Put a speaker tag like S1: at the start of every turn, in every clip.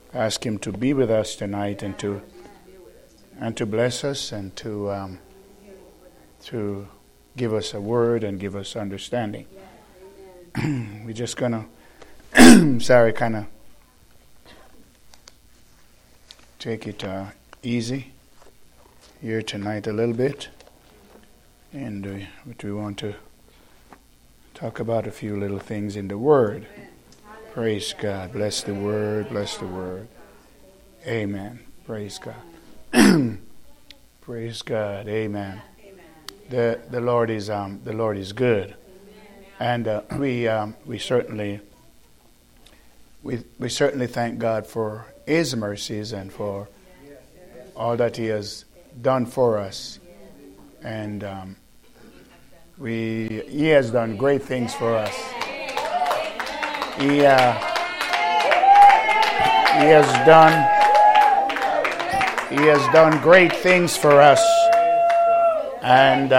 S1: ask Him to be with us tonight and to bless us and to give us a word and give us understanding. We're just gonna, kind of take it easy here tonight a little bit, and we want to talk about a few little things in the Word. Praise God. Bless the Word. Bless the Word. Amen. Praise God. Praise God. Amen. The Lord is good, and we certainly thank God for His mercies and for all that He has done for us, and He has done great things for us. He has done great things for us, and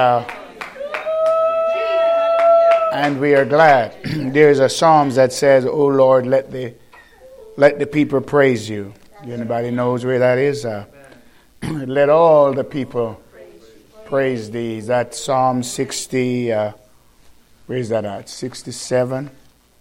S1: we are glad. There's a Psalms that says, "O Lord, let the people praise you." Anybody knows where that is? Let all the people praise thee. That Psalm 60. Where is that at? 67.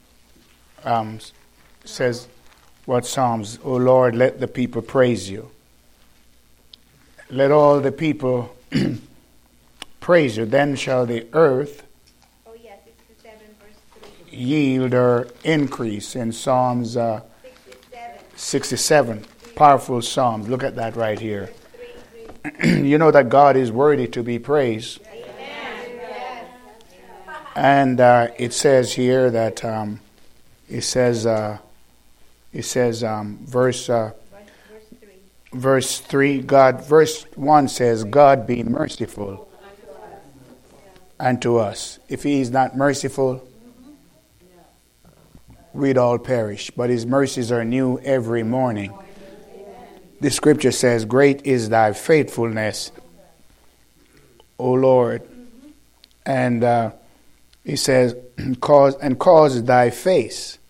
S1: Says what Psalms? "O Lord, let the people praise you. Let all the people praise you. Then shall the earth
S2: 67, verse 3.
S1: yield her increase." In Psalms 67. Powerful Psalms. Look at that right here. You know that God is worthy to be praised. And it says here that verse 3, verse 1 says, "God be merciful unto us." If He is not merciful, we'd all perish. But His mercies are new every morning. The scripture says, "Great is thy faithfulness, O Lord." And He says, cause thy face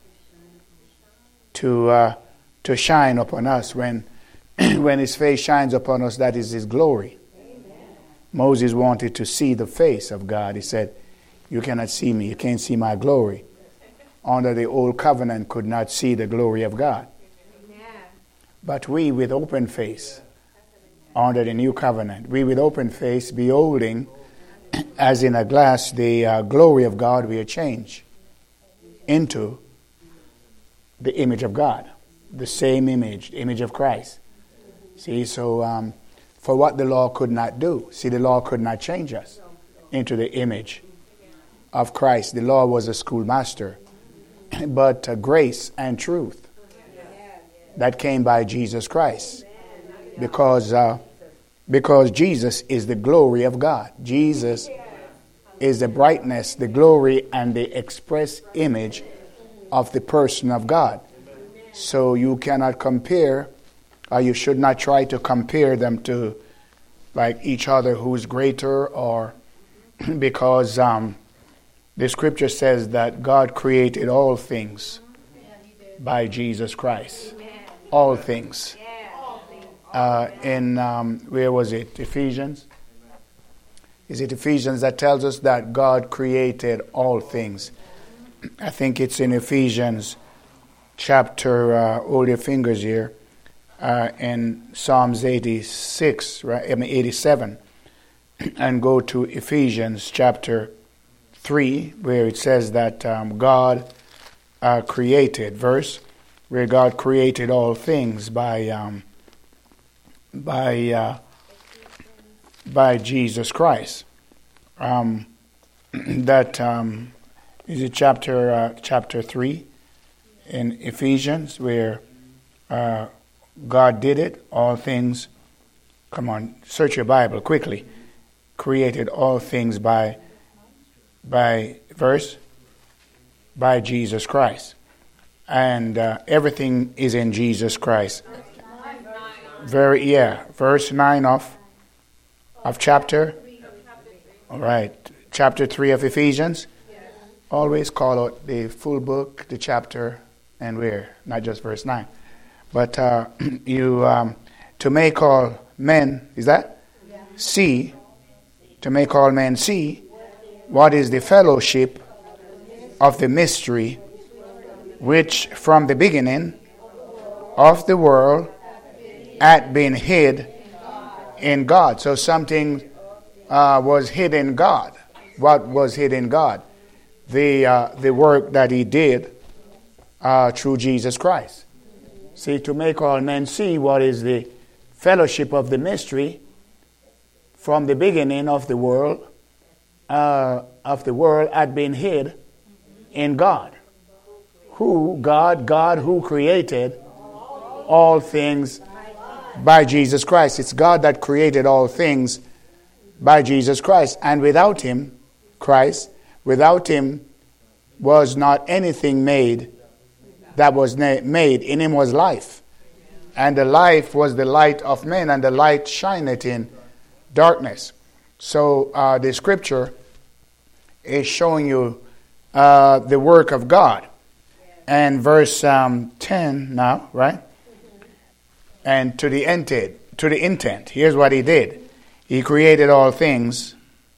S1: to shine upon us. When His face shines upon us, that is His glory. Moses wanted to see the face of God. He said, "You cannot see me. You can't see my glory." Under the old covenant could not see the glory of God. But we with open face, under the new covenant, we with open face, beholding as in a glass the glory of God, we are changed into the image of God, the same image, the image of Christ. See, so for what the law could not do, see, the law could not change us into the image of Christ. The law was a schoolmaster, but grace and truth that came by Jesus Christ, because Jesus is the glory of God. Jesus is the brightness, the glory, and the express image of the person of God. So you cannot compare, or you should not try to compare them to like each other, who's greater, or because the scripture says that God created all things by Jesus Christ. All things. In where was it? Ephesians? Is it Ephesians that tells us that God created all things? I think it's in Ephesians chapter, hold your fingers here, in Psalms 86, right? 87. And go to Ephesians chapter 3, where it says that God created, verse, where God created all things by Jesus Christ. That is it chapter 3 in Ephesians, where God did it, all things. Come on, search your Bible quickly. Created all things by Jesus Christ. And everything is in Jesus Christ. Verse 9 of chapter. All right, chapter 3 of Ephesians. Always call out the full book, the chapter, and where, not just verse 9. But to make all men, is that? See, to make all men see what is the fellowship of the mystery which from the beginning of the world had been hid in God. So something was hid in God. What was hid in God? The work that he did through Jesus Christ. See, to make all men see what is the fellowship of the mystery from the beginning of the world had been hid in God. Who? God who created all things by Jesus Christ. It's God that created all things by Jesus Christ. And without him, Christ, without him was not anything made that was made. In him was life. And the life was the light of men, and the light shineth in darkness. So the scripture is showing you the work of God. And verse 10 now, right? And to the intent, here's what he did. He created all things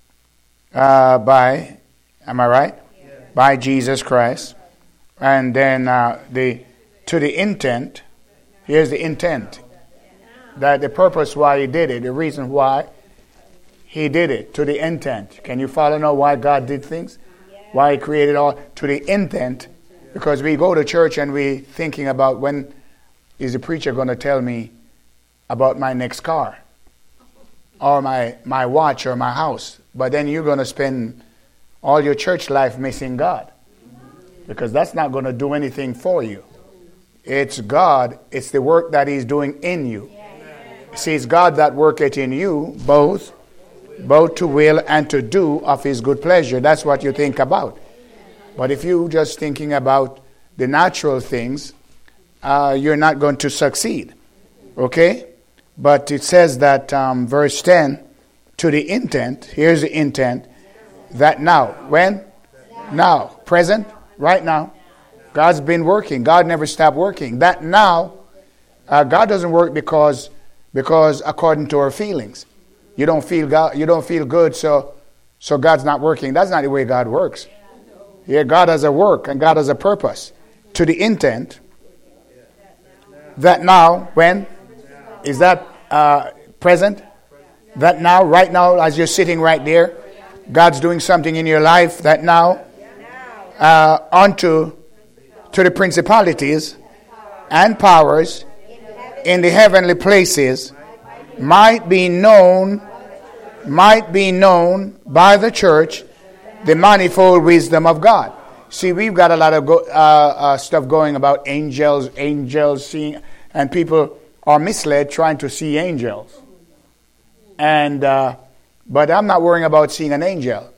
S1: by, am I right? Yeah. By Jesus Christ. And then to the intent, here's the intent. That the purpose why he did it, the reason why he did it, to the intent. Can you follow now why God did things? Why he created all, to the intent. Because we go to church and we thinking about when is the preacher going to tell me about my next car or my watch or my house. But then you're going to spend all your church life missing God. Because that's not going to do anything for you. It's God. It's the work that he's doing in you. See, it's God that worketh in you both to will and to do of his good pleasure. That's what you think about. But if you just thinking about the natural things, you're not going to succeed. Okay? But it says that verse 10, to the intent, here's the intent, that now, when? Now, present, right now. God's been working. God never stopped working. That now, God doesn't work because according to our feelings. You don't feel God, you don't feel good, so God's not working. That's not the way God works. Yeah, God has a work and God has a purpose. To the intent that now, when? Is that present? That now, right now, as you're sitting right there, God's doing something in your life that now to the principalities and powers in the heavenly places might be known by the church the manifold wisdom of God. See, we've got a lot of stuff going about angels seeing, and people are misled trying to see angels. And but I'm not worrying about seeing an angel.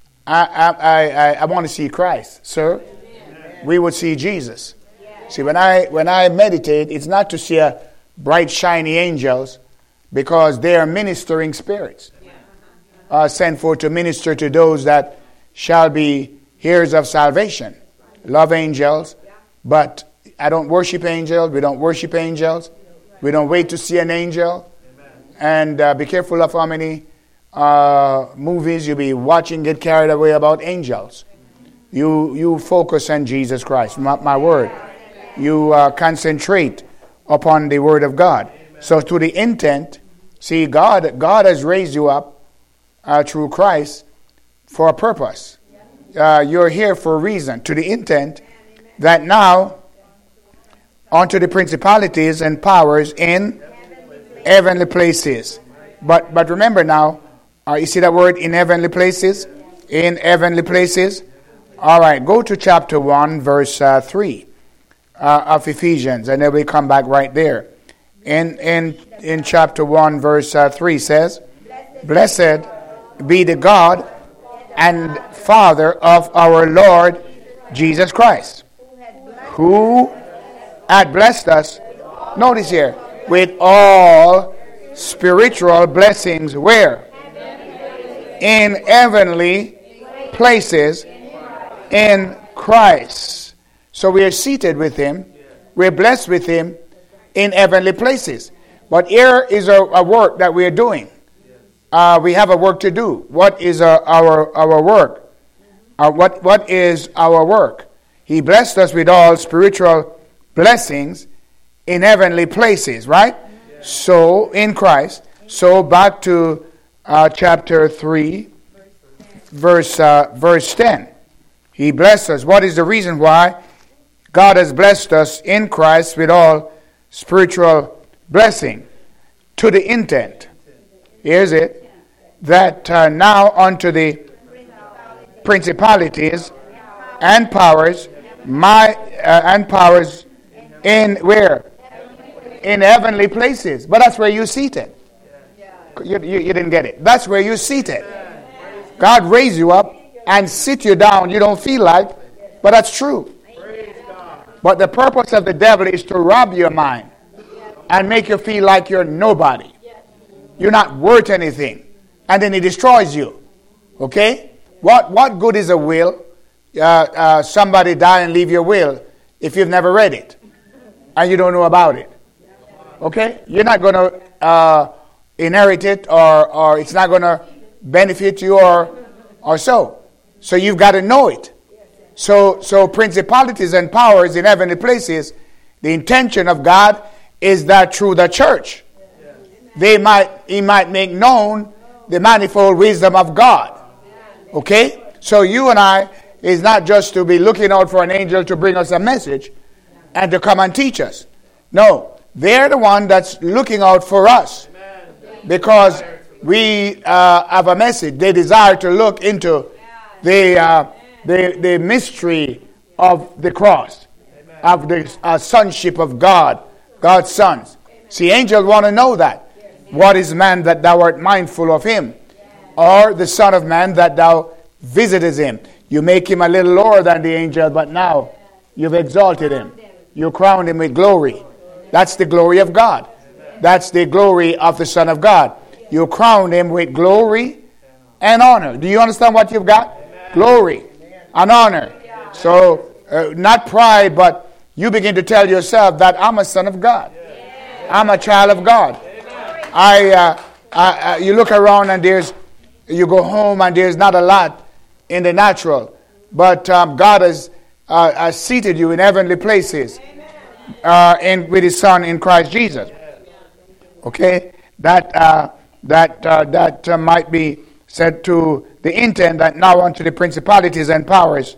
S1: I want to see Christ, sir. We would see Jesus. See, when I meditate, it's not to see a bright, shiny angels, because they are ministering spirits sent forth to minister to those that shall be heirs of salvation. Love angels, but I don't worship angels. We don't worship angels. We don't wait to see an angel. And be careful of how many movies you be watching get carried away about angels. You focus on Jesus Christ, my word. You concentrate upon the word of God. So to the intent, see, God has raised you up through Christ for a purpose. You're here for a reason. To the intent that now unto the principalities and powers in heavenly places. But remember now, you see that word in heavenly places? In heavenly places. All right, go to chapter 1, verse 3 of Ephesians, and then we come back right there. In chapter 1, verse 3 says, Blessed be the God and Father of our Lord Jesus Christ, who had blessed us, notice here, with all spiritual blessings, where? In heavenly places in Christ. So we are seated with him, we're blessed with him, in heavenly places. But here is a work that we are doing. We have a work to do. What is our work? What is our work? He blessed us with all spiritual blessings in heavenly places, right? So, in Christ. So, back to chapter 3, verse 10. He blessed us. What is the reason why? God has blessed us in Christ with all spiritual blessing, to the intent. Here's it. That now unto the principalities and powers, in where? In heavenly places. But that's where you're seated. You didn't get it. That's where you're seated. God raised you up and sit you down. You don't feel like, but that's true. But the purpose of the devil is to rob your mind and make you feel like you're nobody. You're not worth anything. And then he destroys you. Okay? What good is a will? Somebody die and leave your will if you've never read it and you don't know about it. Okay? You're not going to inherit it, or it's not going to benefit you or so. So you've got to know it. So principalities and powers in heavenly places, the intention of God is that through the church, he might make known the manifold wisdom of God. Okay? So you and I is not just to be looking out for an angel to bring us a message and to come and teach us. No, they're the one that's looking out for us, because we have a message. They desire to look into the mystery of the cross, of the sonship of God, God's sons. See, angels want to know that. What is man that thou art mindful of him? Or the Son of Man that thou visitest him? You make him a little lower than the angel, but now you've exalted him. You crowned him with glory. That's the glory of God. That's the glory of the Son of God. You crowned him with glory and honor. Do you understand what you've got? Glory and honor. So, not pride, but you begin to tell yourself that I'm a son of God. I'm a child of God. You look around and you go home and there's not a lot in the natural, but God has seated you in heavenly places with His Son in Christ Jesus. Okay, that might be said to the intent that now unto the principalities and powers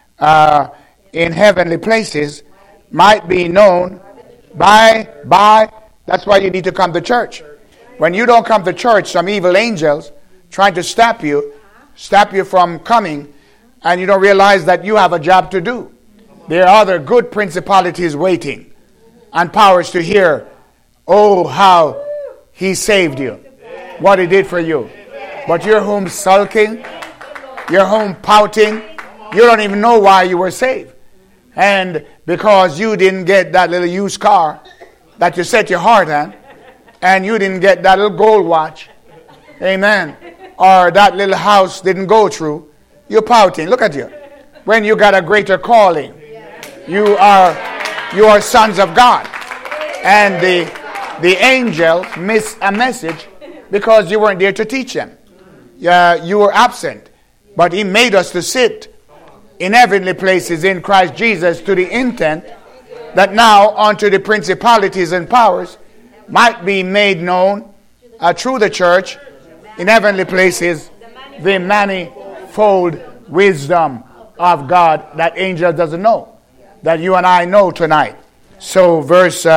S1: in heavenly places might be known by. That's why you need to come to church. When you don't come to church, some evil angels trying to stop you from coming, and you don't realize that you have a job to do. There are other good principalities waiting and powers to hear, oh, how He saved you, what He did for you. But you're home sulking, you're home pouting, you don't even know why you were saved. And because you didn't get that little used car that you set your heart on, and you didn't get that little gold watch, amen, or that little house didn't go through, you're pouting. Look at you. When you got a greater calling, you are sons of God. And the angel missed a message because you weren't there to teach them. You were absent. But He made us to sit in heavenly places in Christ Jesus, to the intent that now unto the principalities and powers might be made known through the church in heavenly places the manifold wisdom of God that angel doesn't know, that you and I know tonight. So verse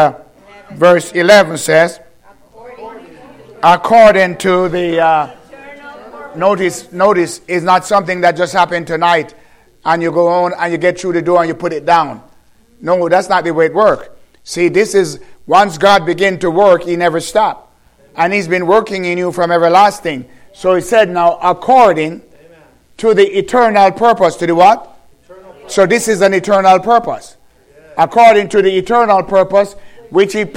S1: 11 says, according to the notice is not something that just happened tonight and you go on and you get through the door and you put it down. No, that's not the way it works. See, this is, once God began to work, He never stopped. And He's been working in you from everlasting. So He said now, according to the eternal purpose. To the what? So this is an eternal purpose. According to the eternal purpose, which He,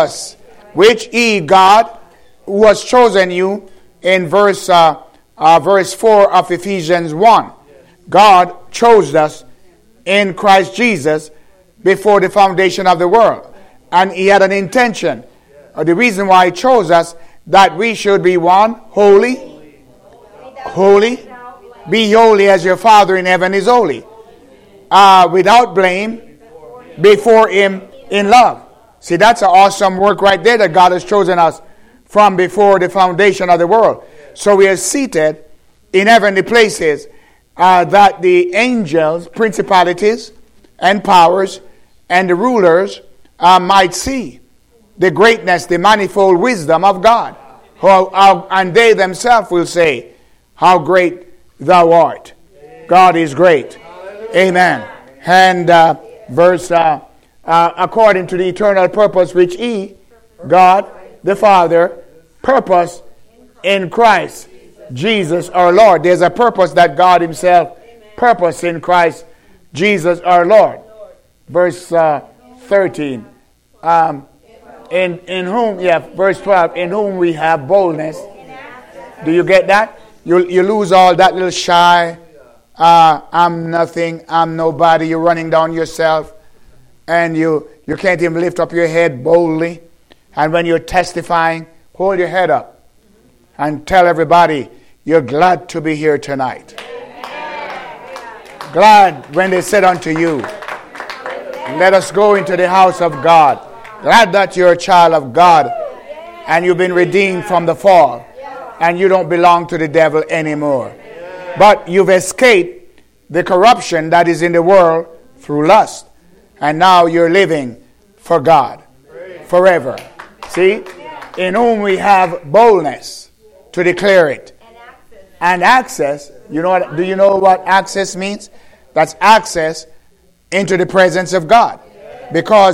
S1: God, who has chosen you, in verse 4 of Ephesians 1. God chose us in Christ Jesus before the foundation of the world. And he had an intention. The reason why he chose us, that we should be one, holy. Holy. Be holy as your Father in heaven is holy. Without blame before him in love. See, that's an awesome work right there that God has chosen us from before the foundation of the world. So we are seated in heavenly places that the angels, principalities, and powers, and the rulers might see the greatness, the manifold wisdom of God. And they themselves will say, how great thou art. God is great. Amen. And verse, according to the eternal purpose which he, God, the Father, purpose in Christ Jesus our Lord. There's a purpose that God himself purposed in Christ Jesus our Lord. Verse 13. In whom, verse 12, in whom we have boldness. Do you get that? You lose all that little shy, I'm nothing, I'm nobody. You're running down yourself. And you can't even lift up your head boldly. And when you're testifying, hold your head up and tell everybody you're glad to be here tonight. Glad when they said unto you, let us go into the house of God. Glad that you're a child of God and you've been redeemed from the fall and you don't belong to the devil anymore. But you've escaped the corruption that is in the world through lust. And now you're living for God forever. See? In whom we have boldness to declare it. And access. You know what? Do you know what access means? That's access into the presence of God. Because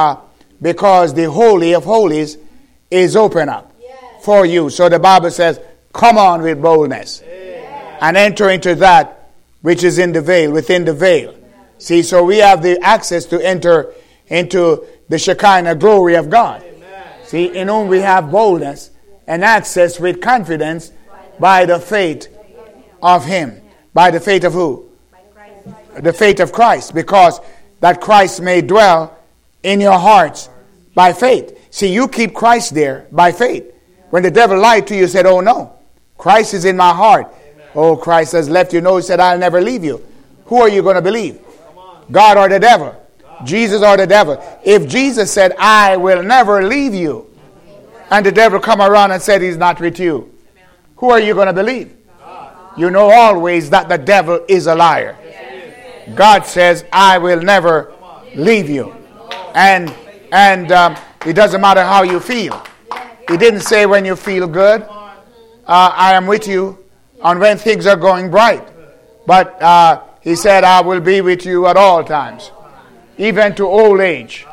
S1: the Holy of Holies is open up for you. So the Bible says, come on with boldness. And enter into that which is in the veil, within the veil. See, so we have the access to enter into the Shekinah glory of God. See, in whom we have boldness and access with confidence by the faith of him. By the faith of who? The faith of Christ. Because that Christ may dwell in your hearts by faith. See, you keep Christ there by faith. When the devil lied to you, you said, oh no, Christ is in my heart. Oh, Christ has left you. No, he said, I'll never leave you. Who are you going to believe? God or the devil? Jesus or the devil? If Jesus said, I will never leave you, and the devil come around and said he's not with you, who are you going to believe? You know always that the devil is a liar. God says, I will never leave you. And it doesn't matter how you feel. He didn't say when you feel good, I am with you, and when things are going bright. But he said, I will be with you at all times, even to old age.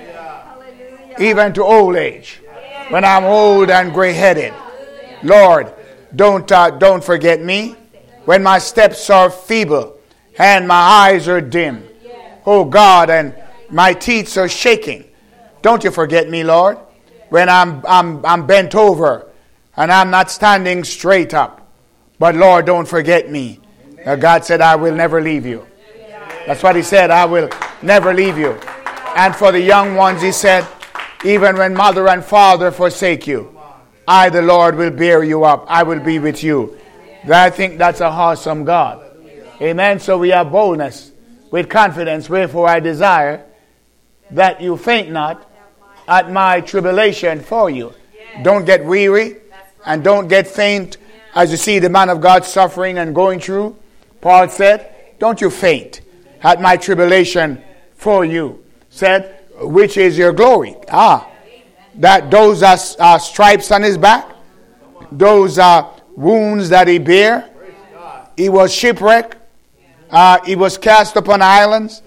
S1: Even to old age. When I'm old and gray-headed. Lord, don't forget me. When my steps are feeble and my eyes are dim. Oh God, and my teeth are shaking. Don't you forget me, Lord. When I'm bent over and I'm not standing straight up. But Lord, don't forget me. God said, I will never leave you. That's what he said, I will never leave you. And for the young ones, he said, even when mother and father forsake you, I, the Lord, will bear you up. I will be with you. I think that's a awesome God. Amen. So we have boldness with confidence. Wherefore I desire that you faint not at my tribulation for you. Don't get weary and don't get faint as you see the man of God suffering and going through. Paul said, don't you faint at my tribulation for you. Said, which is your glory. That those are stripes on his back. Those are wounds that he bare. He was shipwrecked. He was cast upon islands.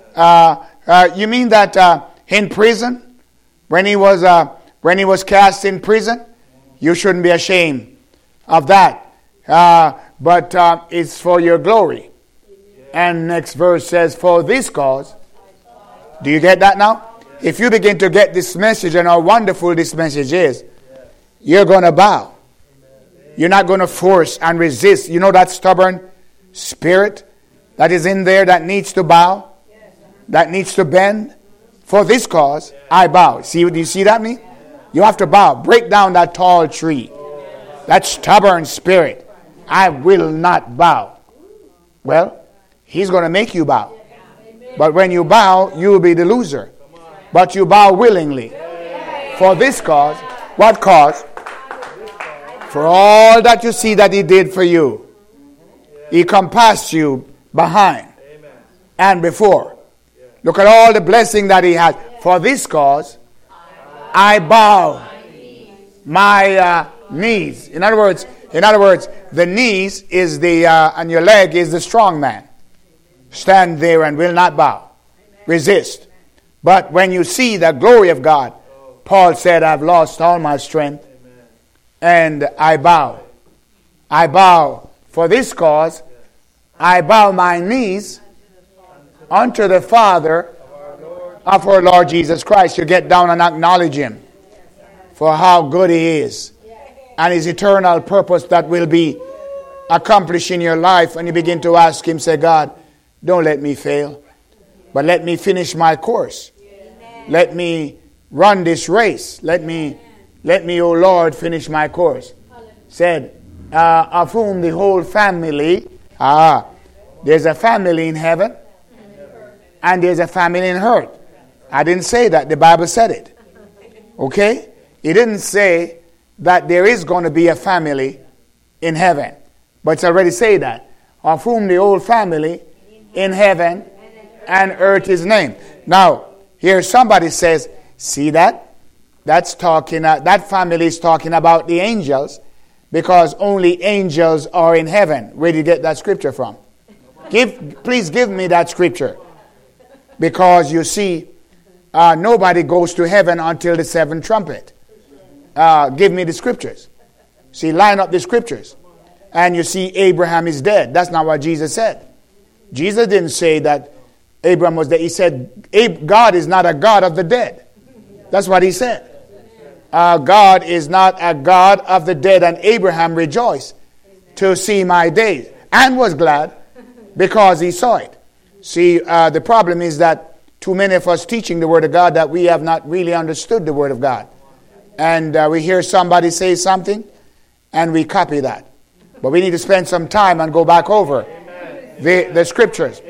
S1: You mean that in prison? When he was cast in prison? You shouldn't be ashamed of that. But it's for your glory. And next verse says, for this cause. Do you get that now? If you begin to get this message and how wonderful this message is, you're going to bow. You're not going to force and resist. You know that stubborn spirit that is in there that needs to bow, that needs to bend For this cause I bow. See, do you see that me? You have to bow. Break down that tall tree. That stubborn spirit. I will not bow. Well, he's going to make you bow. But when you bow, you will be the loser. But you bow willingly. For this cause. What cause? For all that you see that he did for you. He compassed you behind and before. Look at all the blessing that he had. For this cause, I bow my knees. In other words, the knees is the and your leg is the strong man. Stand there and will not bow. Resist. But when you see the glory of God, Paul said, I've lost all my strength and I bow. I bow for this cause. I bow my knees unto the Father of our Lord Jesus Christ. You get down and acknowledge him for how good he is and his eternal purpose that will be accomplished in your life. And you begin to ask him, say, God, don't let me fail, but let me finish my course. Let me run this race. Let me, O Lord, finish my course. Said, of whom the whole family, there's a family in heaven and there's a family in earth. I didn't say that. The Bible said it. Okay? It didn't say that there is going to be a family in heaven. But it's already said that. Of whom the whole family in heaven and earth is named. Now, here somebody says, see that? That's talking, that family is talking about the angels because only angels are in heaven. Where did you get that scripture from? Please give me that scripture. Because you see, nobody goes to heaven until the seventh trumpet. Give me the scriptures. See, line up the scriptures. And you see Abraham is dead. That's not what Jesus said. Jesus didn't say that Abraham was dead. He said, God is not a God of the dead. That's what he said. God is not a God of the dead. And Abraham rejoiced to see my days. And was glad because he saw it. See, the problem is that too many of us teaching the Word of God that we have not really understood the Word of God. And we hear somebody say something and we copy that. But we need to spend some time and go back over the scriptures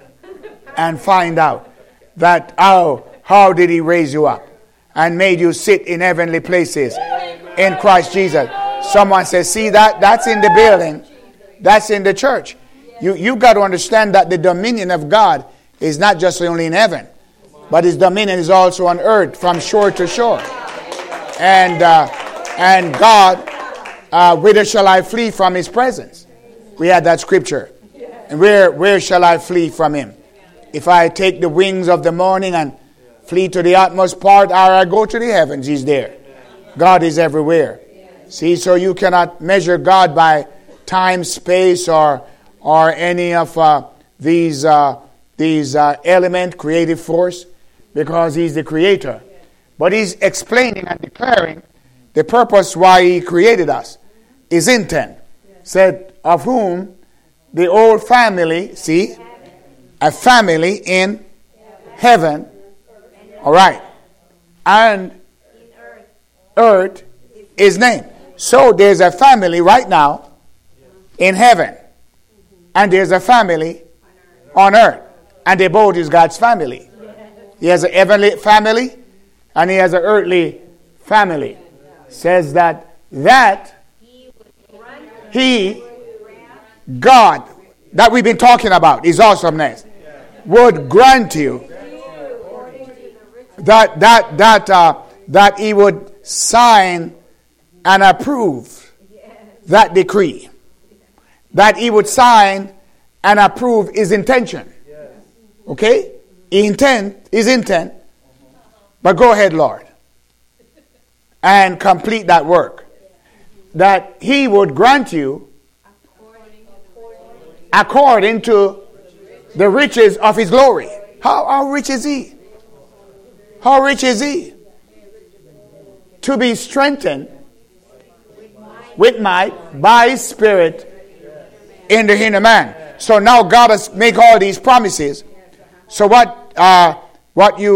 S1: and find out that how did he raise you up and made you sit in heavenly places in Christ Jesus. Someone says, see that's in the building. That's in the church. You got to understand that the dominion of God is not just only in heaven, but his dominion is also on earth from shore to shore. And God, whither shall I flee from his presence? We had that scripture. And where shall I flee from him? If I take the wings of the morning and flee to the utmost part, or I go to the heavens, he's there. God is everywhere. See, so you cannot measure God by time, space, or any of these element, creative force, because he's the creator. But he's explaining and declaring the purpose why he created us. His intent. Said, of whom the whole family, see, a family in heaven, all right, and earth is named. So there's a family right now in heaven, and there's a family on earth, and they both is God's family. He has a heavenly family, and he has an earthly family. Says that he, God, that we've been talking about, his awesomeness, would grant you that he would sign and approve that decree. That he would sign and approve his intention. Okay? His intent. But go ahead, Lord, and complete that work. That he would grant you according to the riches of his glory. How rich is he? How rich is he? To be strengthened with might by his spirit in the inner man. So now God has made all these promises. So what you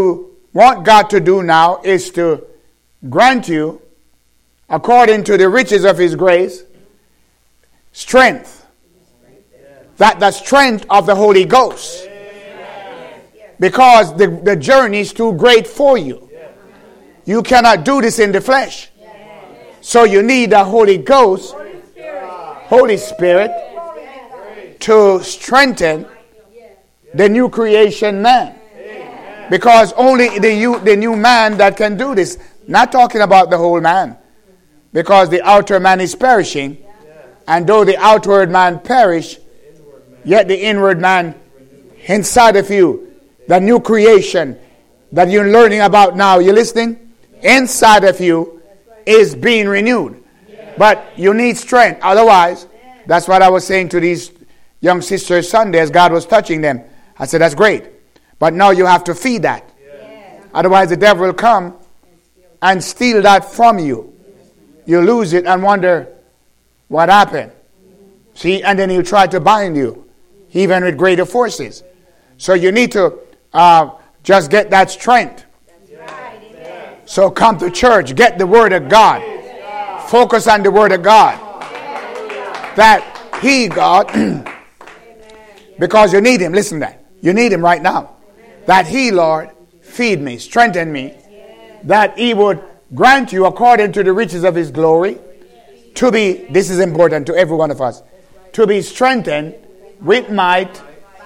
S1: want God to do now is to grant you, according to the riches of his grace, strength. The strength of the Holy Ghost. Because the journey is too great for you. You cannot do this in the flesh. So you need the Holy Ghost, Holy Spirit, to strengthen the new creation man. Because only the new man that can do this. Not talking about the whole man. Because the outer man is perishing. And though the outward man perish, yet the inward man inside of you, the new creation that you're learning about now, you listening? Inside of you is being renewed. But you need strength. Otherwise, that's what I was saying to these young sisters Sunday as God was touching them. I said, that's great. But now you have to feed that. Otherwise, the devil will come and steal that from you. You lose it and wonder what happened. See, and then he'll try to bind you, even with greater forces. So you need to just get that strength. So come to church, get the Word of God. Focus on the Word of God. That He, God, because you need Him. Listen to that. You need Him right now. That He, Lord, feed me, strengthen me. That He would grant you, according to the riches of His glory, to be, this is important to every one of us, to be strengthened with might,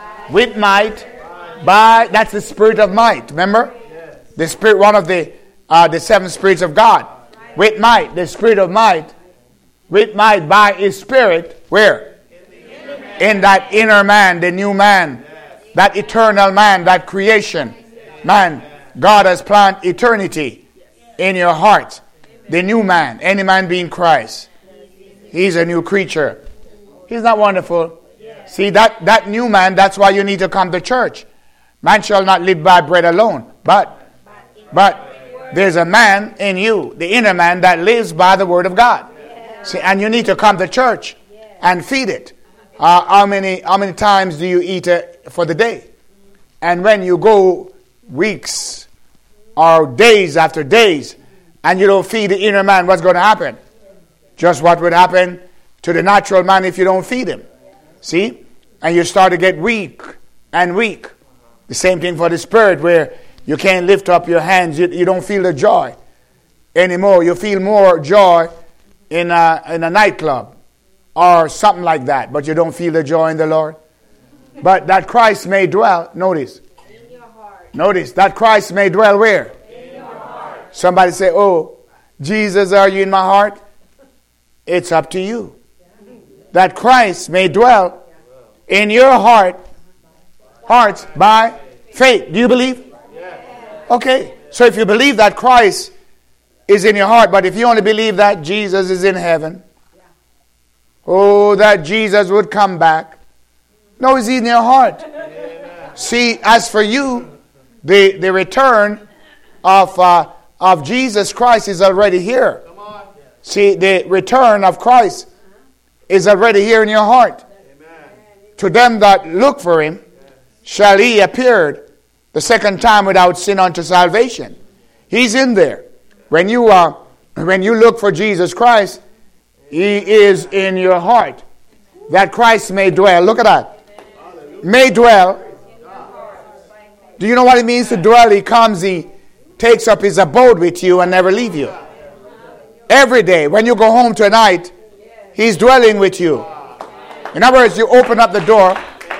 S1: by, that's the spirit of might. Remember? The spirit, one of the seven spirits of God. With might, the spirit of might. With might by His Spirit. Where? In that inner man, the new man. That eternal man, that creation. Man, God has planted eternity in your heart. The new man, any man being Christ. He's a new creature. He's not wonderful. See, that new man, that's why you need to come to church. Man shall not live by bread alone, but there's a man in you, the inner man, that lives by the Word of God. See, and you need to come to church and feed it. How many times do you eat for the day? And when you go weeks or days after days and you don't feed the inner man, what's going to happen? Just what would happen to the natural man if you don't feed him. See? And you start to get weak and weak. The same thing for the spirit, where you can't lift up your hands. You don't feel the joy anymore. You feel more joy in a nightclub or something like that. But you don't feel the joy in the Lord. But that Christ may dwell, notice. In your heart. Notice, that Christ may dwell where? In your heart. Somebody say, oh, Jesus, are you in my heart? It's up to you. That Christ may dwell in your hearts by faith. Do you believe? Okay. So if you believe that Christ is in your heart, but if you only believe that Jesus is in heaven, oh, that Jesus would come back. No, he's in your heart. See, as for you, the return of Jesus Christ is already here. See, the return of Christ is already here in your heart. Amen. To them that look for him shall he appear the second time without sin unto salvation. He's in there. When you look for Jesus Christ, he is in your heart. That Christ may dwell. Look at that. May dwell. Do you know what it means to dwell? He comes, he takes up his abode with you and never leave you. Every day, when you go home tonight, he's dwelling with you. In other words, you open up the door,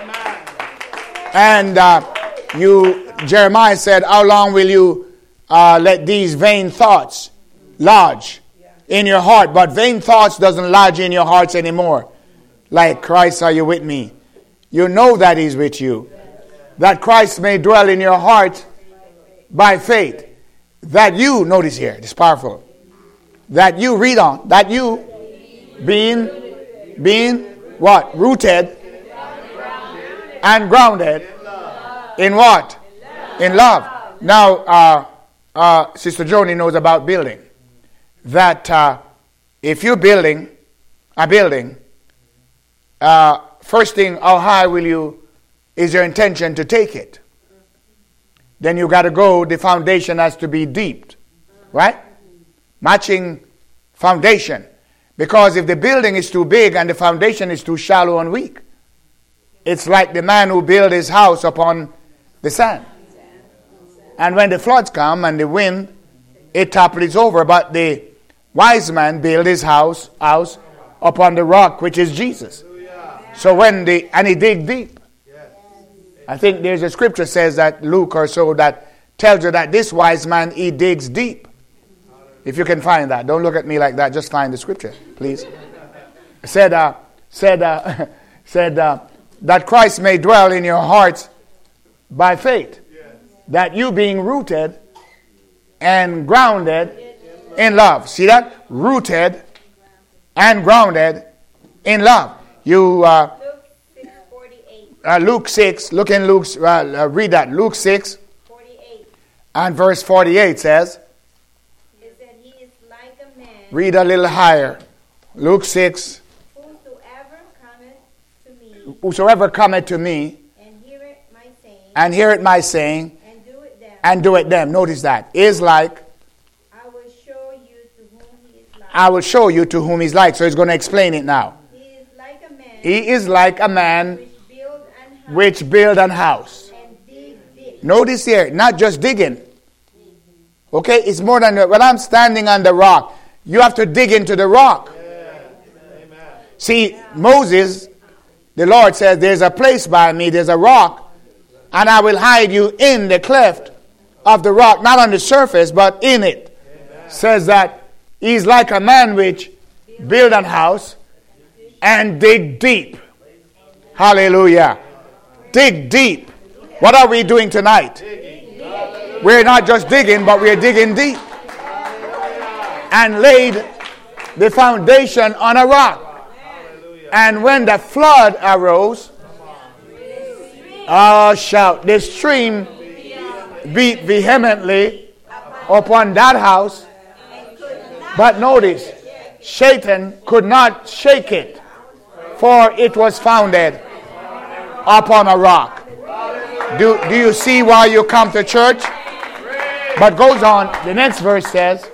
S1: and Jeremiah said, how long will you let these vain thoughts lodge in your heart? But vain thoughts doesn't lodge in your hearts anymore. Like, Christ, are you with me? You know that he's with you. That Christ may dwell in your heart by faith. That you, notice here, it's powerful. That you, read on, that you being what? Rooted and grounded in what? In love. Now, Sister Joni knows about building. That if you're building a building, first thing, how high is your intention to take it? then you got to go, the foundation has to be deep. Right? Matching foundation. Because if the building is too big and the foundation is too shallow and weak, it's like the man who built his house upon the sand. And when the floods come and the wind, it topples over. But the wise man built his house upon the rock, which is Jesus. So and he dig deep. I think there's a scripture says that Luke or so that tells you that this wise man, he digs deep. If you can find that. Don't look at me like that. Just find the scripture, please. Said that Christ may dwell in your hearts by faith. That you being rooted and grounded in love. See that? Rooted and grounded in love. You Luke 6, look in Luke's, read that. Luke 6
S2: 48.
S1: And verse 48 says,
S2: Is that he is like a man.
S1: Read a little higher. Luke 6. Whosoever cometh to me, and heareth my saying, and do it them. Notice that. Is like.
S2: I will show you to whom he is like.
S1: I will show you to whom he's like. So he's going to explain it now.
S2: He is like a man.
S1: He is like a man which build an house.
S2: And dig deep.
S1: Notice here, not just digging. Okay, it's more than when I'm standing on the rock. You have to dig into the rock. See, Moses, the Lord says, there's a place by me, there's a rock, and I will hide you in the cleft of the rock, not on the surface, but in it. Says that he's like a man which build an house and dig deep. Hallelujah. Dig deep. What are we doing tonight? We're not just digging, but we're digging deep. And laid the foundation on a rock. And when the flood arose, oh, shout, the stream beat vehemently upon that house. But notice, Satan could not shake it, for it was founded upon a rock. Do you see why you come to church? But goes on, the next verse says,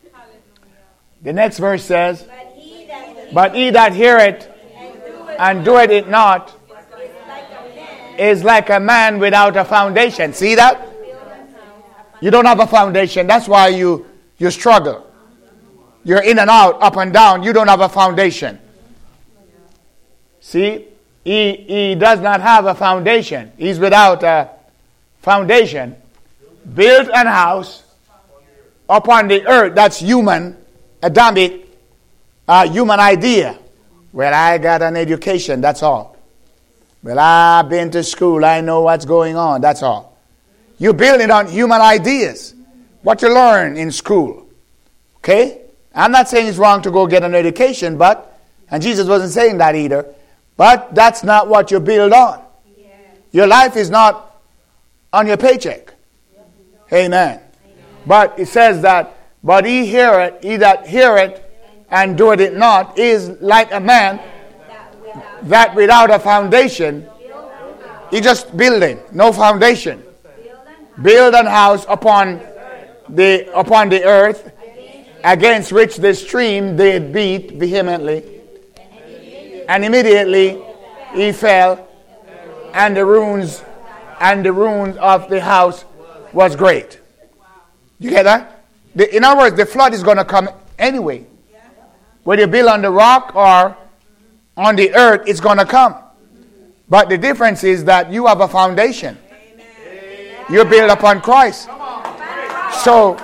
S1: but he that heareth and doeth it not is like a man without a foundation. See that? You don't have a foundation. That's why you struggle. You're in and out, up and down. You don't have a foundation. See? He does not have a foundation. He's without a foundation. Built an house upon the earth. That's human, Adamic, human idea. Well, I got an education, that's all. Well, I've been to school, I know what's going on, that's all. You build it on human ideas. What you learn in school. Okay? I'm not saying it's wrong to go get an education, and Jesus wasn't saying that either, but that's not what you build on. Yeah. Your life is not on your paycheck. Yeah. Amen. But it says that, but he that heareth and doeth it not is like a man that without a foundation, he just building, no foundation. Build an house upon the earth, against which the stream did beat vehemently. And immediately he fell, and the ruins of the house was great. You get that? In other words, the flood is going to come anyway. Whether you build on the rock or on the earth, it's going to come. But the difference is that you have a foundation. You build upon Christ. So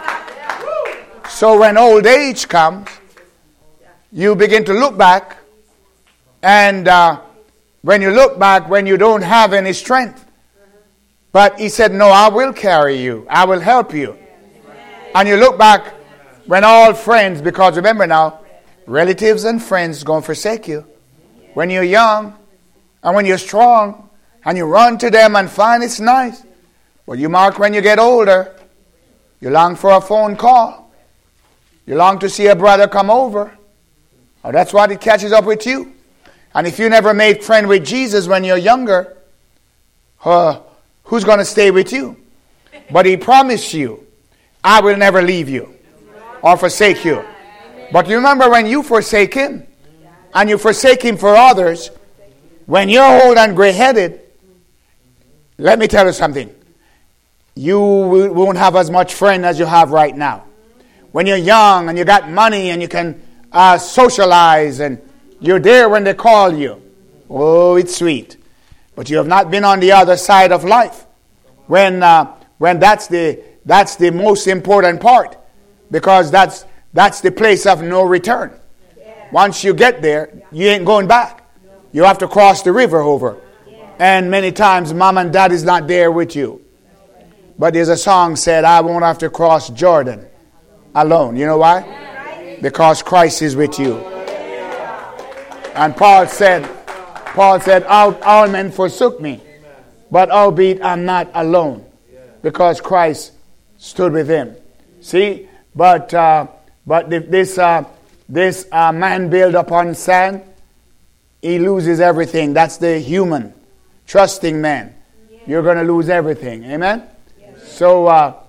S1: when old age comes, you begin to look back. And when you look back, when you don't have any strength. But he said, no, I will carry you. I will help you. And you look back when all friends, because remember now, relatives and friends going to forsake you. When you're young and when you're strong and you run to them and find it's nice. But you mark when you get older, you long for a phone call. You long to see a brother come over. Oh, that's why it catches up with you. And if you never made friend with Jesus when you're younger, who's going to stay with you? But he promised you, I will never leave you or forsake you. But you remember when you forsake him and you forsake him for others, when you're old and gray-headed, let me tell you something. You won't have as much friend as you have right now. When you're young and you got money and you can socialize and you're there when they call you. Oh, it's sweet. But you have not been on the other side of life. When that's the most important part. Because that's the place of no return. Once you get there, you ain't going back. You have to cross the river over. And many times mom and dad is not there with you. But there's a song said, I won't have to cross Jordan alone. You know why? Because Christ is with you. And Paul said, all men forsook me, but albeit I'm not alone, because Christ stood with him. See, but this man built upon sand, he loses everything. That's the human, trusting man. You're going to lose everything. Amen? So,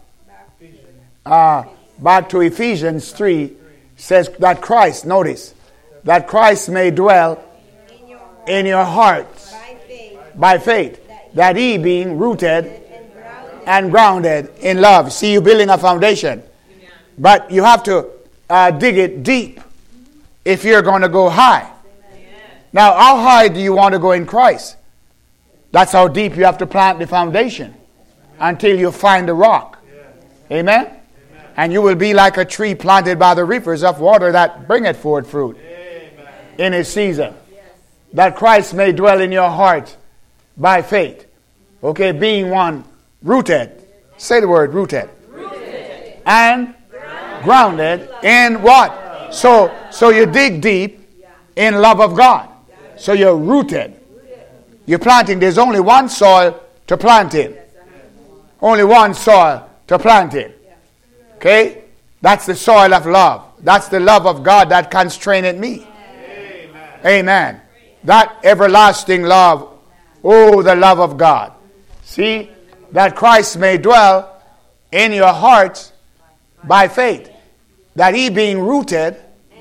S1: back to Ephesians 3, says that Christ, notice, that Christ may dwell in your hearts by faith, that he being rooted and grounded in love. See, you're building a foundation. But you have to dig it deep if you're going to go high. Now, how high do you want to go in Christ? That's how deep you have to plant the foundation until you find the rock. Amen? And you will be like a tree planted by the rivers of water that bringeth forth fruit in its season. That Christ may dwell in your heart by faith. Okay, being one rooted. Say the word rooted. Rooted. And grounded in what? So you dig deep in love of God. So you're rooted. You're planting. There's only one soil to plant in. Only one soil to plant in. Okay? That's the soil of love. That's the love of God that constraineth me. Amen. That everlasting love. Oh, the love of God. See? That Christ may dwell in your hearts by faith. That he being rooted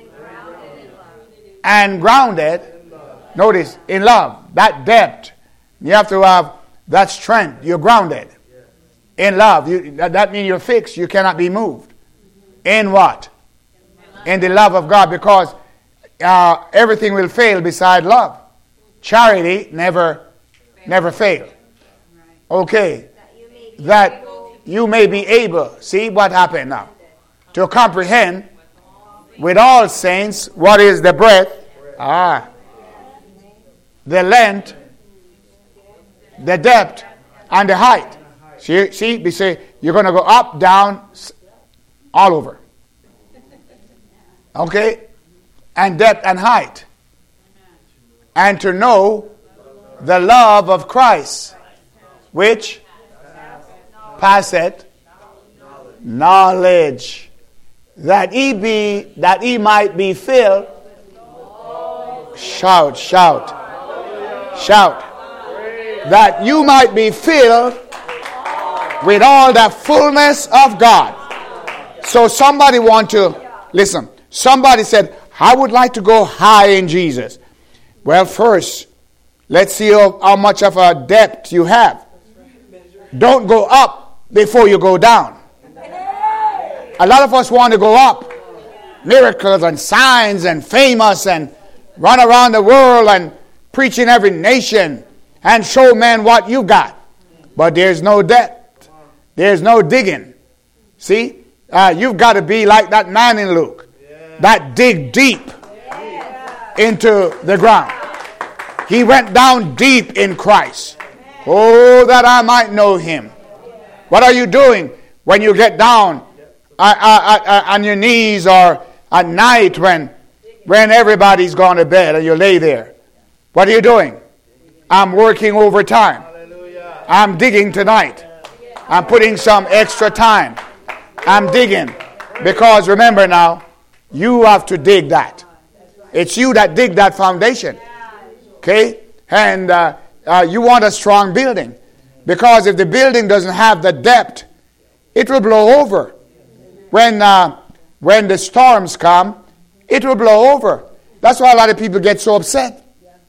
S1: and grounded, notice, in love. That depth. You have to have that strength. You're grounded in love. That means you're fixed. You cannot be moved. In what? In the love of God. Because everything will fail beside love. Charity never fail. Okay. That you may be able, see what happened now, to comprehend with all saints what is the breadth, the length, the depth, and the height. See, they say you're going to go up, down, all over. Okay? And depth and height. And to know the love of Christ, which passeth knowledge, that he might be filled. Shout. That you might be filled with all the fullness of God. So somebody listen, somebody said, I would like to go high in Jesus. Well, first, let's see how much of a depth you have. Don't go up before you go down. A lot of us want to go up. Miracles and signs and famous and run around the world and preach in every nation and show men what you got. But there's no depth. There's no digging. See? You've got to be like that man in Luke. That dig deep into the ground. He went down deep in Christ. Oh, that I might know him. What are you doing when you get down on your knees or at night when everybody's gone to bed and you lay there? What are you doing? I'm working overtime. I'm digging tonight. I'm putting some extra time. I'm digging. Because remember now, you have to dig that. It's you that dig that foundation. Okay? And you want a strong building. Because if the building doesn't have the depth It will blow over. When the storms come, it will blow over. That's why a lot of people get so upset.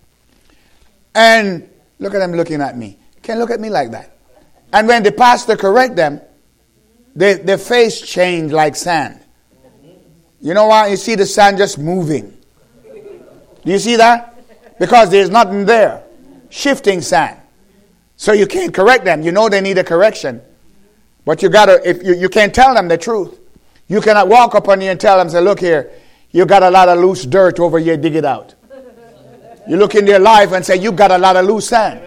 S1: And look at them looking at me. Can't look at me like that. And when the pastor correct them, their face changed like sand. You know why? You see the sand just moving. Do you see that? Because there's nothing there. Shifting sand. So you can't correct them. You know they need a correction. But you gotta, if you can't tell them the truth. You cannot walk up on you and tell them, say, look here, you got a lot of loose dirt over here, dig it out. You look in their life and say, you got a lot of loose sand.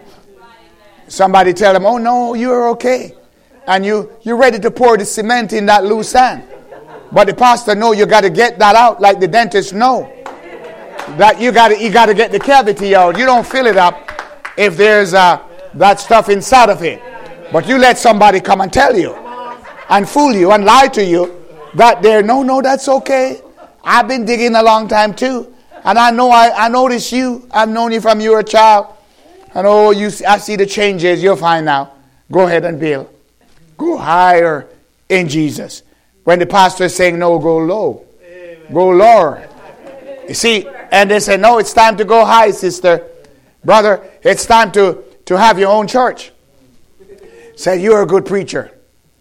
S1: Somebody tell them, oh no, you're okay. And you're ready to pour the cement in that loose sand. But the pastor know you got to get that out like the dentist know. That you got to get the cavity out. You don't fill it up if there's that stuff inside of it. But you let somebody come and tell you and fool you and lie to you that no, that's okay. I've been digging a long time too. And I noticed you. I've known you from you were a child. And I see the changes. You'll find now. Go ahead and build. Go higher in Jesus. When the pastor is saying no, go low. Amen. Go lower. You see, and they say, no, it's time to go high, sister. Brother, it's time to have your own church. Say, you're a good preacher.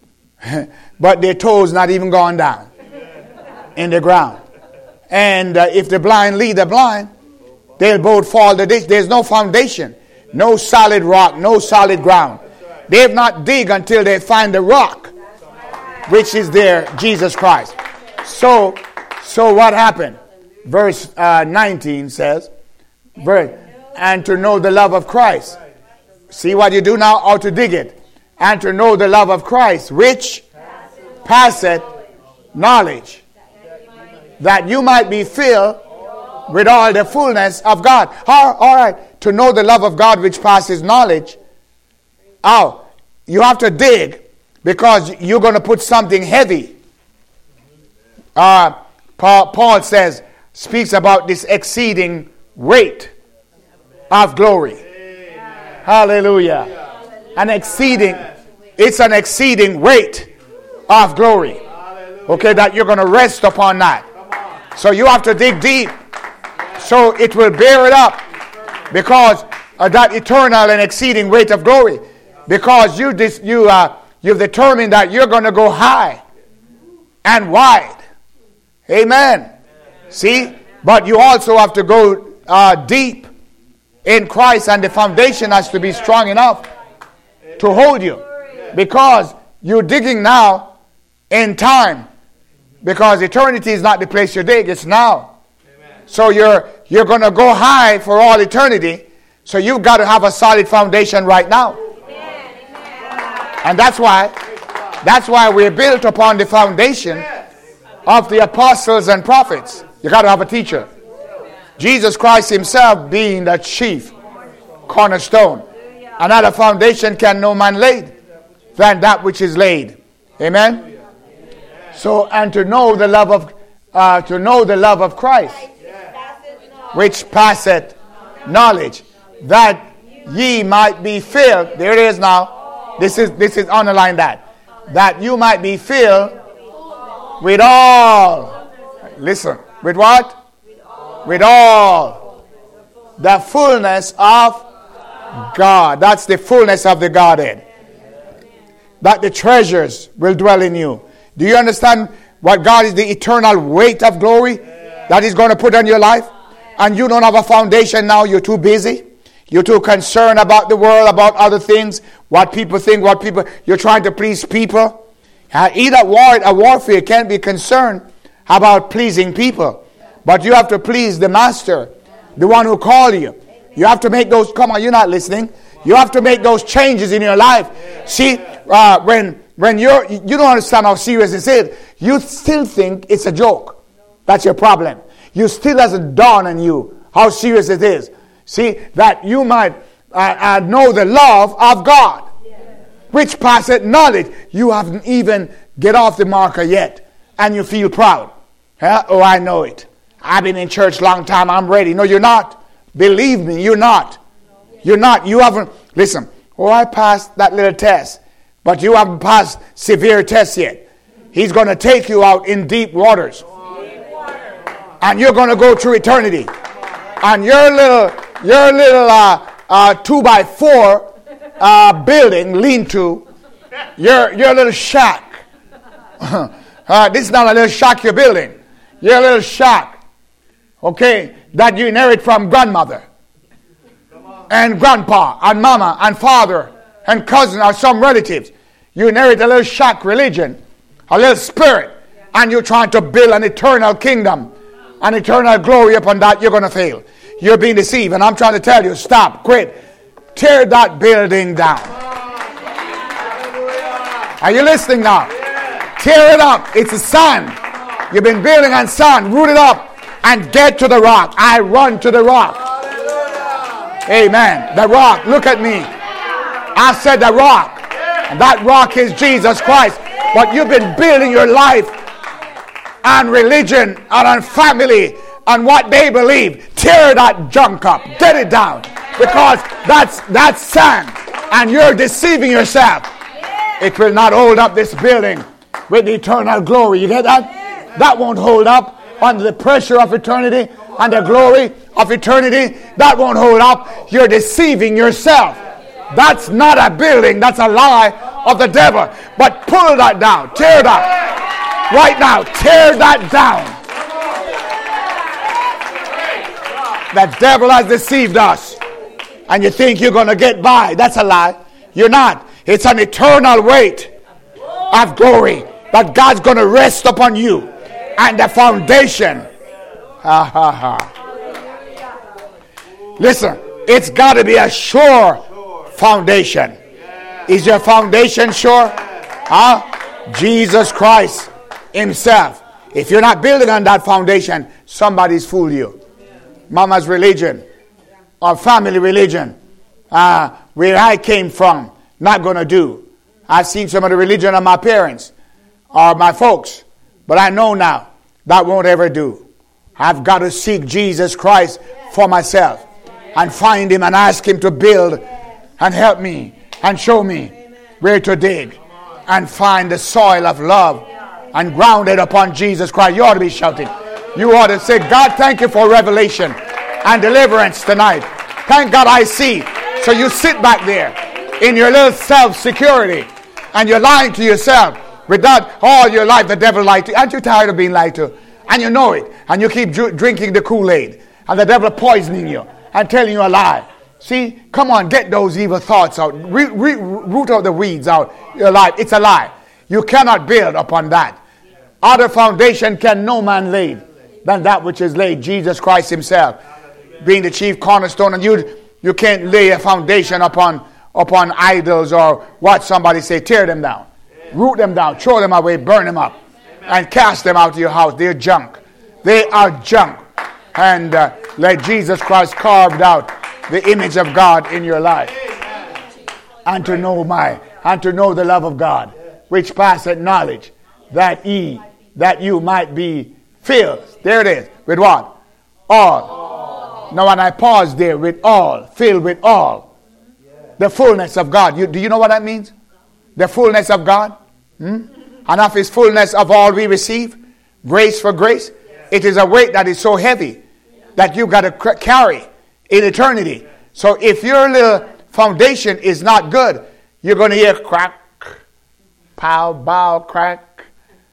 S1: But their toes not even gone down in the ground. And if the blind lead the blind, they'll both fall the ditch. There's no foundation, no solid rock, no solid ground. They have not dig until they find the rock, which is their Jesus Christ. So what happened? Verse 19 says, and to know the love of Christ. See what you do now? How to dig it. And to know the love of Christ, which passeth knowledge, that you might be filled with all the fullness of God. All right. To know the love of God which passes knowledge. Oh, you have to dig because you're going to put something heavy. Paul speaks about this exceeding weight of glory. Hallelujah. It's an exceeding weight of glory. Okay, that you're going to rest upon that. So you have to dig deep. So it will bear it up. Because that eternal and exceeding weight of glory. Because you've determined that you're going to go high and wide. Amen. See? But you also have to go deep in Christ, and the foundation has to be strong enough to hold you. Because you're digging now in time. Because eternity is not the place you dig, it's now. So you're going to go high for all eternity. So you've got to have a solid foundation right now. And that's why we're built upon the foundation of the apostles and prophets. You got to have a teacher. Jesus Christ himself being the chief cornerstone. Another foundation can no man lay than that which is laid. Amen. So, and to know the love of Christ, which passeth knowledge, that ye might be filled. There it is now. This is underline that. That you might be filled with all. Listen, with what? With all the fullness of God. That's the fullness of the Godhead. That the treasures will dwell in you. Do you understand what God is, the eternal weight of glory that He's going to put on your life? And you don't have a foundation now. You're too busy. You're too concerned about the world, about other things, what people think, you're trying to please people. A warfare can't be concerned about pleasing people. But you have to please the master, the one who called you. You have to make those, come on, you're not listening. You have to make those changes in your life. See, when you don't understand how serious this is, you still think it's a joke. That's your problem. You still hasn't dawned on you how serious it is. See, that you might know the love of God, which passeth knowledge. You haven't even get off the marker yet, and you feel proud. Oh, I know it. I've been in church a long time. I'm ready. No, you're not. Believe me, you're not. You're not. You haven't. Listen. Oh, I passed that little test. but you haven't passed severe tests yet. He's going to take you out in deep waters. And you're going to go through eternity. And your little 2x4 building, lean-to, your little shack. This is not a little shack you're building. Your little shack, okay, that you inherit from grandmother and grandpa and mama and father and cousin or some relatives. You inherit a little shack religion, a little spirit, and you're trying to build an eternal kingdom, an eternal glory upon that. You're going to fail. You're being deceived. And I'm trying to tell you, stop, quit. Tear that building down. Are you listening now? Tear it up. It's a sand. You've been building on sand. Root it up and get to the rock. I run to the rock. Amen. The rock. Look at me. I said the rock. And that rock is Jesus Christ. But you've been building your life on religion and on family and what they believe. Tear that junk up. Get it down. Because that's sand. And you're deceiving yourself. It will not hold up this building with the eternal glory. You get that? That won't hold up under the pressure of eternity and the glory of eternity. That won't hold up. You're deceiving yourself. That's not a building. That's a lie of the devil. But pull that down. Tear that. Right now. Tear that down. The devil has deceived us. And you think you're going to get by. That's a lie. You're not. It's an eternal weight of glory that God's going to rest upon you. And the foundation. Listen. It's got to be a sure foundation. Is your foundation sure? Jesus Christ himself. If you're not building on that foundation, somebody's fooled you. Mama's religion or family religion, where I came from, not going to do. I've seen some of the religion of my parents or my folks, but I know now that won't ever do. I've got to seek Jesus Christ for myself and find him and ask him to build and help me and show me where to dig and find the soil of love and ground it upon Jesus Christ. You ought to be shouting. You ought to say, God, thank you for revelation and deliverance tonight. Thank God I see. So you sit back there in your little self-security and you're lying to yourself. With that, all your life the devil lied to you. Aren't you tired of being lied to? And you know it. And you keep drinking the Kool-Aid. And the devil poisoning you and telling you a lie. See, come on, get those evil thoughts out. Root out the weeds out your life. It's a lie. You cannot build upon that. Other foundation can no man lay than that which is laid, Jesus Christ himself being the chief cornerstone. And you can't lay a foundation upon idols or what somebody say. Tear them down. Root them down. Throw them away. Burn them up. And cast them out of your house. They're junk. They are junk. And let Jesus Christ carved out the image of God in your life, and to know the love of God, which passeth knowledge, that you might be filled. There it is. With what? All. Now when I pause there, with all, filled with all, the fullness of God. Do you know what that means? The fullness of God, and of his fullness of all we receive, grace for grace. It is a weight that is so heavy that you've got to carry in eternity. So if your little foundation is not good, you're going to hear crack, pow, bow, crack,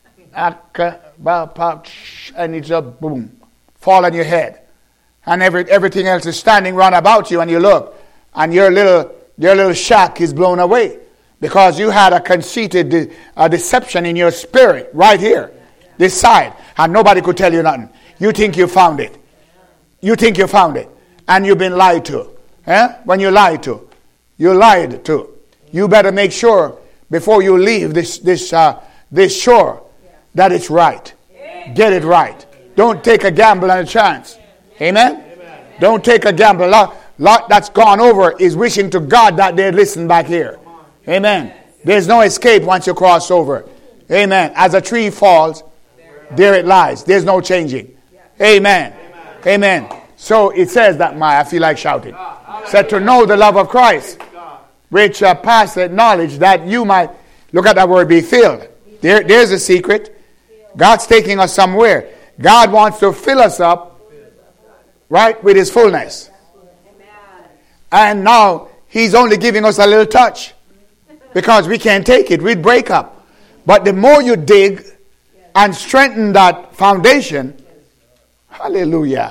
S1: bow, pow, and it's a boom, fall on your head. And everything else is standing round about you, and you look, and your little shack is blown away because you had a conceited deception in your spirit right here, this side, and nobody could tell you nothing. You think you found it. You think you found it. And you've been lied to. When you lied to. You lied to. You better make sure before you leave this shore that it's right. Get it right. Don't take a gamble and a chance. Amen? Don't take a gamble. Lot that's gone over is wishing to God that they'd listen back here. Amen. There's no escape once you cross over. Amen. As a tree falls, there it lies. There's no changing. Amen. Amen. So it says that, I feel like shouting. Said to know the love of Christ, which passeth knowledge, that you might Look at that word, be filled. There's a secret. God's taking us somewhere. God wants to fill us up, right, with his fullness. And now he's only giving us a little touch because we can't take it. We'd break up. But the more you dig and strengthen that foundation, hallelujah,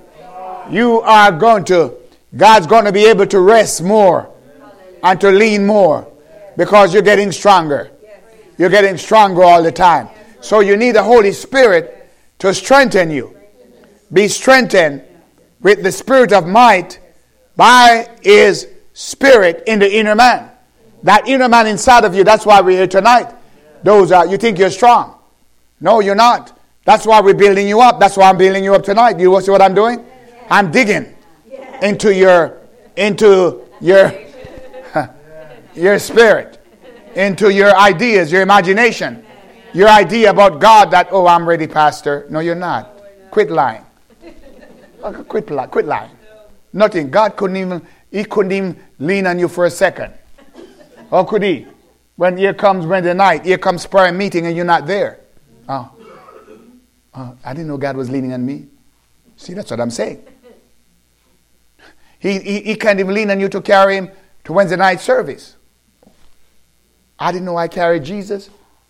S1: God's going to be able to rest more and to lean more because you're getting stronger. You're getting stronger all the time. So you need the Holy Spirit to strengthen you. Be strengthened with the spirit of might by his spirit in the inner man. That inner man inside of you, that's why we're here tonight. You think you're strong. No, you're not. That's why we're building you up. That's why I'm building you up tonight. You see what I'm doing? I'm digging into your your spirit, into your ideas, your imagination, your idea about God that, oh, I'm ready, Pastor. No, you're not. Quit lying. Quit lying. Nothing. God couldn't even lean on you for a second. How could he? When here comes Wednesday night, here comes prayer meeting and you're not there. I didn't know God was leaning on me. See, that's what I'm saying. He can't even lean on you to carry him to Wednesday night service. I didn't know I carried Jesus.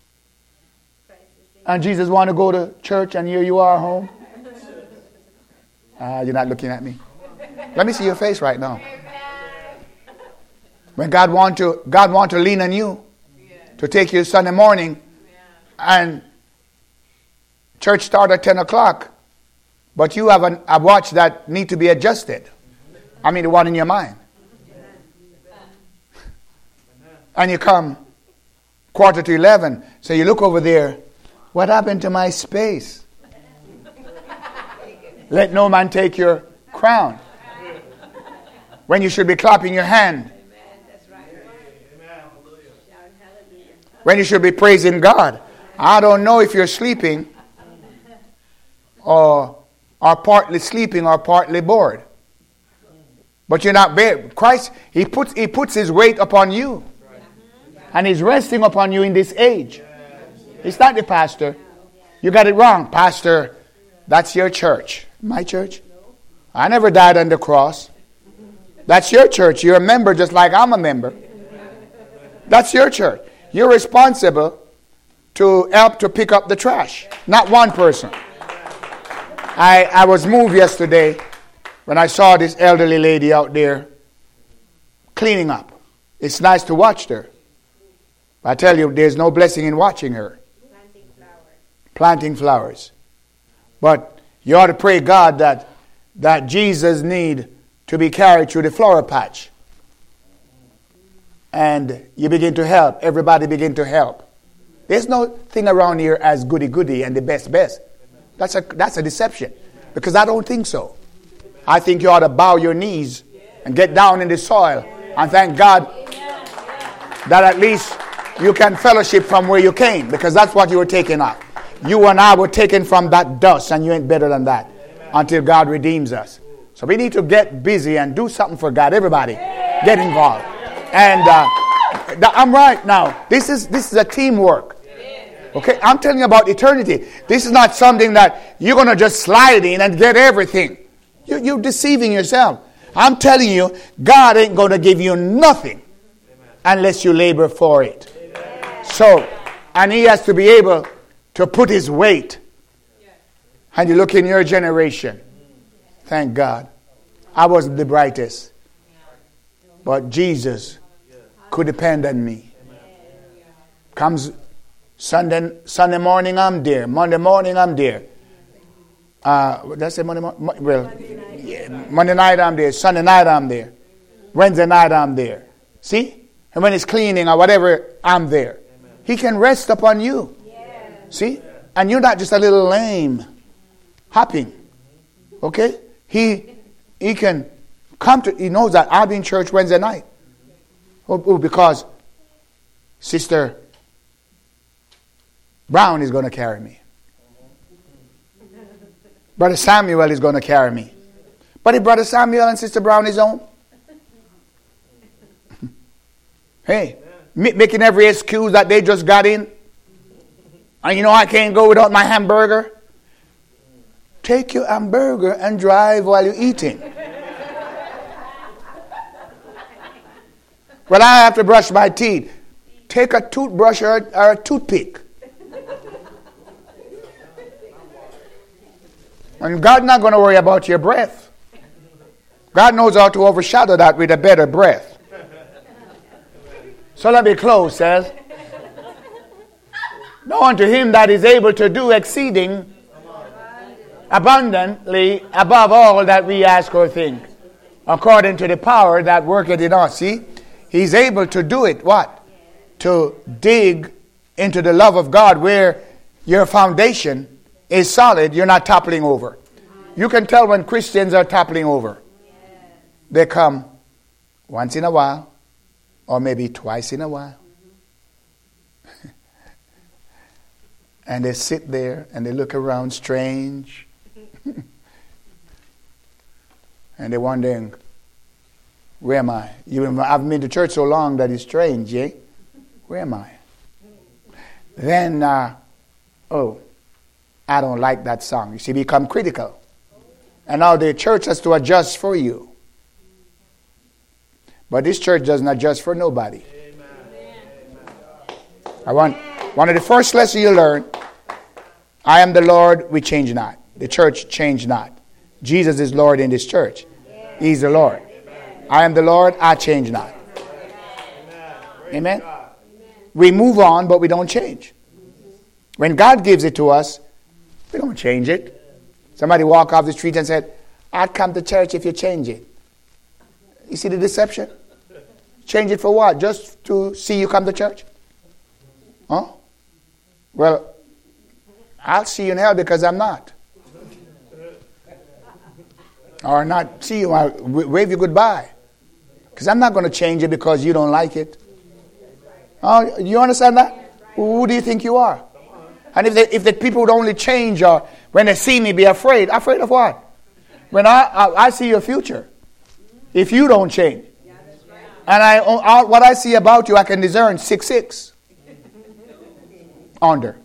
S1: And Jesus wanted to go to church and here you are home. You're not looking at me. Let me see your face right now. When God want to lean on you to take you Sunday morning and church start at 10 o'clock, but you have a watch that need to be adjusted. I mean the one in your mind. And you come 11:15, so you look over there, what happened to my space? Let no man take your crown. When you should be clapping your hand. When you should be praising God. I don't know if you're sleeping or are partly sleeping or partly bored. But you're not bad. Christ, he puts his weight upon you. And he's resting upon you in this age. It's not the pastor. You got it wrong. Pastor, that's your church. My church? I never died on the cross. That's your church. You're a member just like I'm a member. That's your church. You're responsible to help to pick up the trash. Not one person. I was moved yesterday when I saw this elderly lady out there cleaning up. It's nice to watch her. I tell you, there's no blessing in watching her. Planting flowers. But you ought to pray God that Jesus need to be carried through the flower patch. And you begin to help. Everybody begin to help. There's no thing around here as goody-goody and the best. That's a deception. Because I don't think so. I think you ought to bow your knees and get down in the soil and thank God that at least you can fellowship from where you came, because that's what you were taken off. You and I were taken from that dust, and you ain't better than that until God redeems us. So we need to get busy and do something for God. Everybody, get involved. And I'm right now. This is a teamwork. Okay, I'm telling you about eternity. This is not something that you're going to just slide in and get everything. You're deceiving yourself. I'm telling you, God ain't going to give you nothing unless you labor for it. So, and he has to be able to put his weight. And you look in your generation. Thank God. I wasn't the brightest. But Jesus could depend on me. Comes Sunday morning, I'm there. Monday morning, I'm there. Did I say Monday morning? Well, yeah, Monday night, I'm there. Sunday night, I'm there. Wednesday night, I'm there. See? And when it's cleaning or whatever, I'm there. He can rest upon you. See? And you're not just a little lame hopping. Okay? He can come to, he knows that I'll be in church Wednesday night. Because Sister Brown is going to carry me. Brother Samuel is going to carry me. But if Brother Samuel and Sister Brown is home, hey, making every excuse that they just got in. And you know I can't go without my hamburger. Take your hamburger and drive while you're eating. Well, I have to brush my teeth. Take a toothbrush or a toothpick. And God's not going to worry about your breath. God knows how to overshadow that with a better breath. So let me close, says. Now unto him that is able to do exceeding abundantly above all that we ask or think, according to the power that worketh in us. See? He's able to do it. What? To dig into the love of God where your foundation is solid. You're not toppling over. You can tell when Christians are toppling over. They come once in a while or maybe twice in a while. And they sit there and they look around strange. And they're wondering, where am I? I've been to church so long that it's strange, eh? Where am I? Then, I don't like that song. You see, become critical. And now the church has to adjust for you. But this church doesn't adjust for nobody. I want one of the first lessons you learn, I am the Lord, we change not. The church change not. Jesus is Lord in this church. He's the Lord. I am the Lord, I change not. Amen. We move on, but we don't change. When God gives it to us, we don't change it. Somebody walk off the street and said, I'd come to church if you change it. You see the deception? Change it for what? Just to see you come to church? Huh? Well, I'll see you in hell because I'm not. Or not see you, I'll wave you goodbye. Because I'm not going to change it because you don't like it. Oh, you understand that? Who do you think you are? And if the people would only change or when they see me be afraid. Afraid of what? When I see your future. If you don't change. And what I see about you, I can discern 6'6". Under.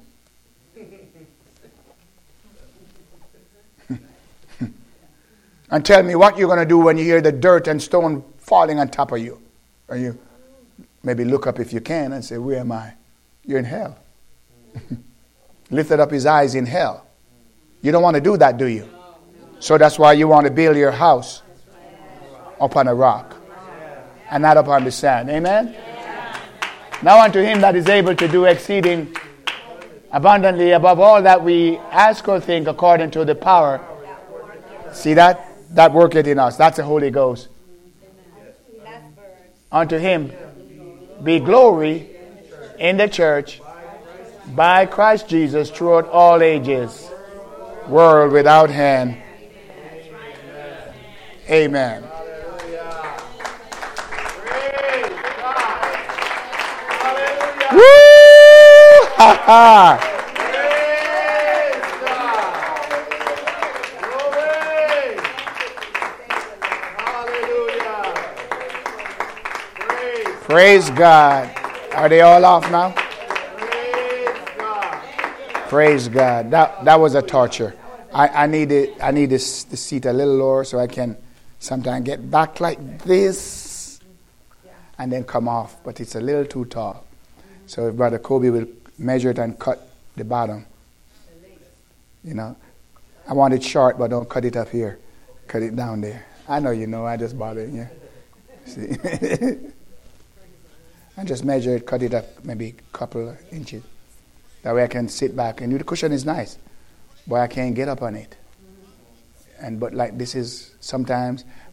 S1: And tell me what you're going to do when you hear the dirt and stone falling on top of you. Or you maybe look up if you can and say, where am I? You're in hell. Lifted up his eyes in hell. You don't want to do that, do you? So that's why you want to build your house upon a rock and not upon the sand. Amen? Now unto him that is able to do exceeding abundantly above all that we ask or think according to the power. See that? That worketh in us. That's the Holy Ghost. Unto him be glory in the church by Christ Jesus throughout all ages, world without end. Amen. Woo! Ha ha! Praise God. Are they all off now? Praise God. That was a torture. I need the seat a little lower so I can sometimes get back like this and then come off. But it's a little too tall. So if Brother Kobe will measure it and cut the bottom. You know. I want it short, but don't cut it up here. Cut it down there. I know you know. I just bothered you. See? And just measure it, cut it up maybe a couple of inches. That way I can sit back. And the cushion is nice, but I can't get up on it. But like this is sometimes